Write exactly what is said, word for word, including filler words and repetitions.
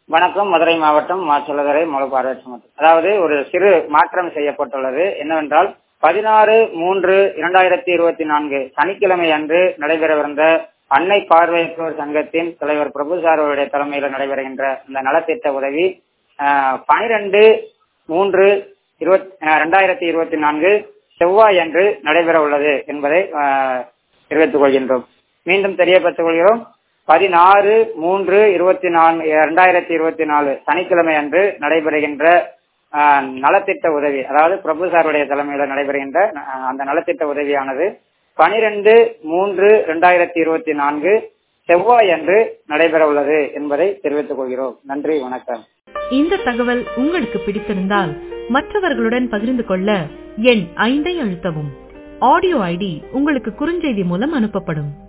வணக்கம். மதுரை மாவட்டம் மாச்சலதுறை முளப்பார்வையற்ற மக்கள். அதாவது ஒரு சிறு மாற்றம் செய்யப்பட்டுள்ளது. என்னவென்றால் பதினாறு மூன்று இரண்டாயிரத்தி இருபத்தி நான்கு சனிக்கிழமை அன்று நடைபெறவிருந்த அன்னை பார்வையற்றோர் சங்கத்தின் தலைவர் பிரபுசார் அவருடைய தலைமையில் நடைபெறுகின்ற இந்த நலத்திட்ட உதவி பனிரெண்டு மூன்று இரண்டாயிரத்தி இருபத்தி நான்கு செவ்வாய் அன்று நடைபெற உள்ளது என்பதை தெரிவித்துக் கொள்கின்றோம். மீண்டும் தெரியப்படுத்திக் கொள்கிறோம். பதினாறு மூன்று இருபத்தி நான்கு இரண்டாயிரத்தி இருபத்தி நாலு சனிக்கிழமை அன்று நடைபெறுகின்ற நலத்திட்ட உதவி, அதாவது பிரபுசாருடைய தலைமையில் நடைபெறுகின்ற அந்த நலத்திட்ட உதவியானது பனிரெண்டு மூன்று இரண்டாயிரத்தி இருபத்தி நான்கு செவ்வாய் அன்று நடைபெற உள்ளது என்பதை தெரிவித்துக் கொள்கிறோம். நன்றி, வணக்கம். இந்த தகவல் உங்களுக்கு பிடித்திருந்தால் மற்றவர்களுடன் பகிர்ந்து கொள்ள எண் ஐந்தை அழுத்தவும். ஆடியோ ஐடி உங்களுக்கு குறுஞ்செய்தி மூலம் அனுப்பப்படும்.